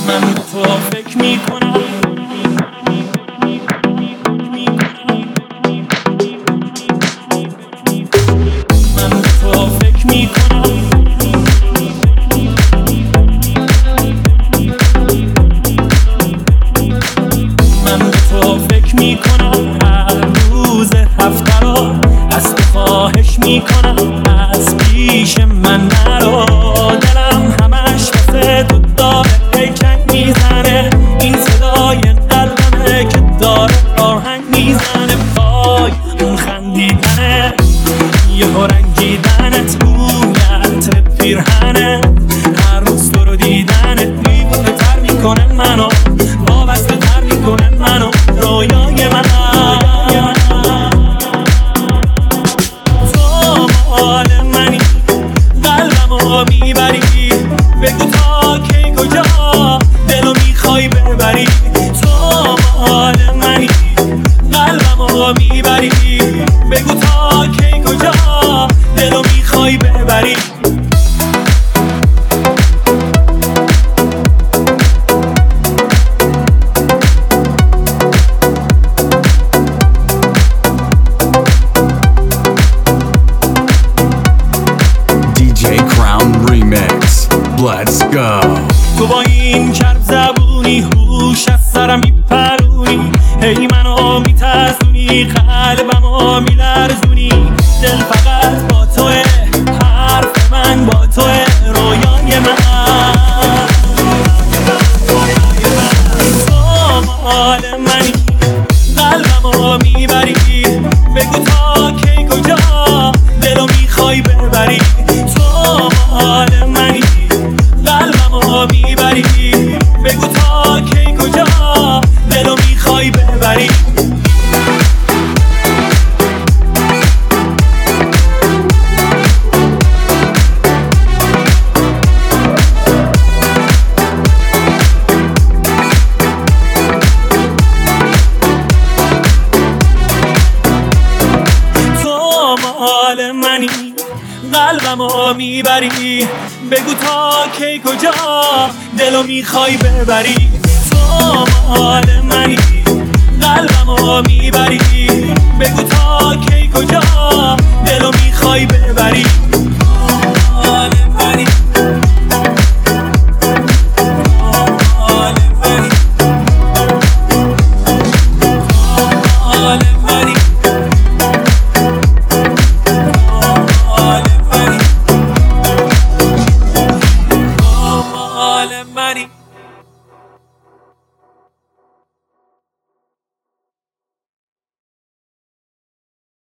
من به تو فکر میکنم، من به تو فکر میکنم، من به تو فکر میکنم، هر روز هفته رو از تو خواهش میکنم، از پیش من نرو، دلم همش واسه تو داره پیچنگ میزنه، این صدای قلبمه که داره آهنگ میزنه، پای اون خندیدنه یهو رنگیدنت، بویت پیرهنه، هر روز تو رو دیدنت دیوونه تر میکنه منو، وابسته تر میکنه منو، رویای من. تو مال منی، قلبمو میبری، بگو تا کی کجا دلو میخوای ببری، تو مال منی، قلبمو میبری، بگو تا کی کجا دلو میخوای ببری. Let's go. تو با این کرب زبونی هوش از سرم میپرونی، هی منو میترسونی، قلبمو میلرزونی، دل فقط با توه، حرف من با توه، رویای من. تو مال منی، قلبمو میبری، بگو تا کی کجا دلو میخوای ببری، تو مال منی، قلبمو میبری، بگو تا کی کجا دلو میخوای ببری. تو مال منی، قلبمو میبری، بگو تا کی کجا دلو میخوای ببری، تو مال منی، قلبمو میبری، بگو تا کی کجا دلو میخوای ببری.